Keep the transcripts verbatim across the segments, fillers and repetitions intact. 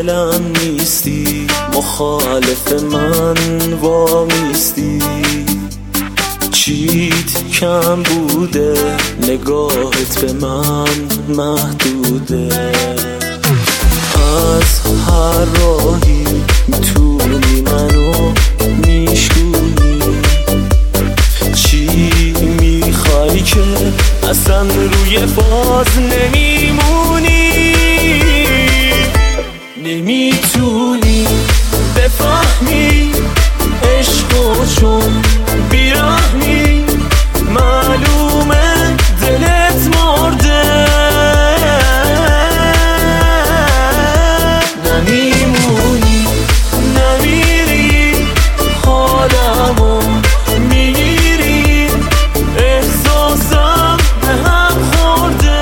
دلم نیستی، مخالف من وامیستی. چیت کم بوده، نگاهت به من محدوده. از هر راهی میتونی منو میشکنی. چی میخوای که اصلا روی باز نمیمونی؟ نمیتونی بفهمی عشقو چون بیرحمی، معلومه دلت مرده. نمیمونی نمیری، حالمو میگیری، احساسم به هم خورده.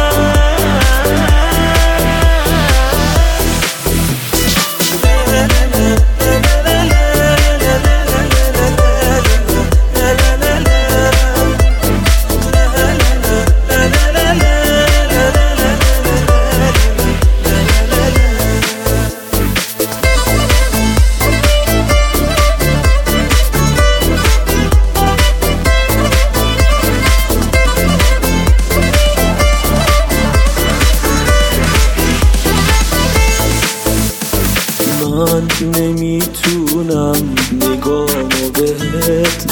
من نمیتونم نگاهمو بهت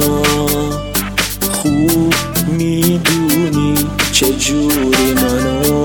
بفهمونم. خوب میدونی چجوری منو